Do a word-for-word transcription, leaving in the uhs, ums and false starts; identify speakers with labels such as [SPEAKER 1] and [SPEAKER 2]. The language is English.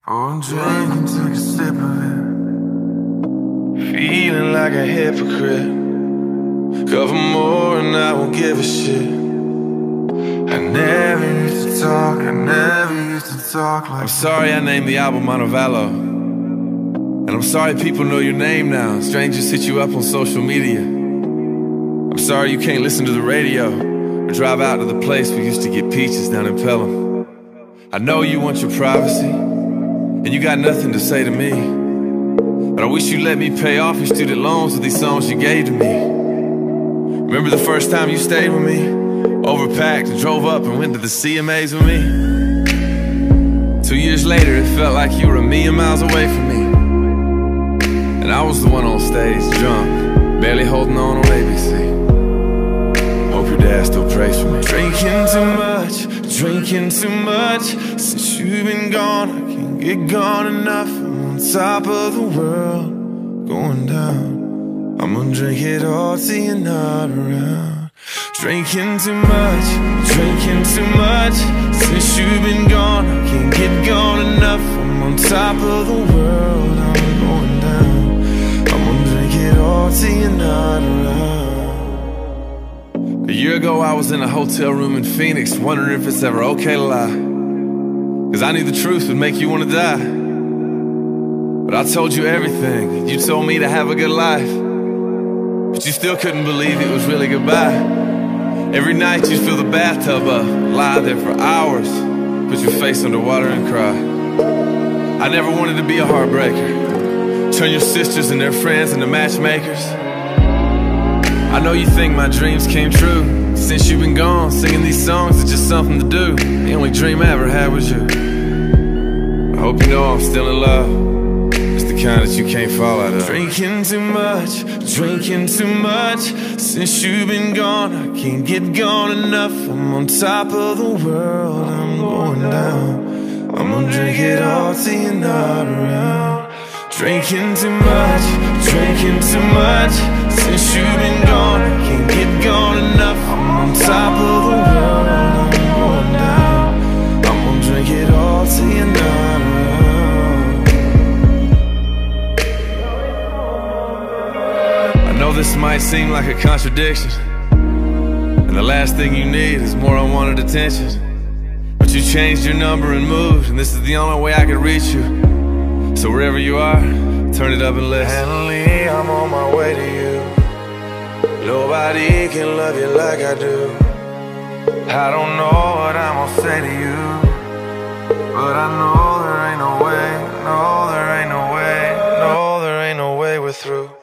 [SPEAKER 1] Pour a drink and take a sip of it. Feeling like a hypocrite. Cover more and I won't give a shit. I never used to talk, I never used to talk like
[SPEAKER 2] I'm sorry I named the album Montevallo. And I'm sorry people know your name now. Strangers hit you up on social media. I'm sorry you can't listen to the radio or drive out to the place we used to get peaches down in Pelham. I know you want your privacy, and you got nothing to say to me, but I wish you let me pay off your student loans with these songs you gave to me. Remember the first time you stayed with me? Overpacked and drove up and went to the C M As with me. Two years later, it felt like you were a million miles away from me, and I was the one on stage, drunk, barely holding on on A B C. Hope your dad still prays for me. Drinking too much, drinking too much. Since you've been gone, I can't get gone enough. I'm on top of the world, going down. I'm gonna drink it all till you're not around. Drinking too much, drinking too much. Since you've been gone, I can't get gone enough. I'm on top of the world, I'm going down. I'm gonna drink it all till you're not around. A year ago I was in a hotel room in Phoenix, wondering if it's ever okay to lie, cause I knew the truth would make you wanna die. But I told you everything, you told me to have a good life, but you still couldn't believe it was really goodbye. Every night you'd fill the bathtub up, lie there for hours, put your face underwater and cry. I never wanted to be a heartbreaker, turn your sisters and their friends into matchmakers. I know you think my dreams came true. Since you've been gone, singing these songs is just something to do. The only dream I ever had was you. I hope you know I'm still in love. It's the kind that you can't fall out of. Drinking too much, drinking too much. Since you've been gone, I can't get gone enough. I'm on top of the world, I'm going down. I'm gonna drink it all till you're not around. Drinking too much, drinking too much. Since you've been gone, I can't get gone enough. I'm on top of the world, I'm going down. I'm gonna drink it all till you're not around. I know this might seem like a contradiction, and the last thing you need is more unwanted attention, but you changed your number and moved, and this is the only way I could reach you. So wherever you are, turn it up and listen. Henley, I'm on my way to you. Nobody can love you like I do. I don't know what I'm gonna say to you, but I know there ain't no way, no there ain't no way, no there ain't no way we're through.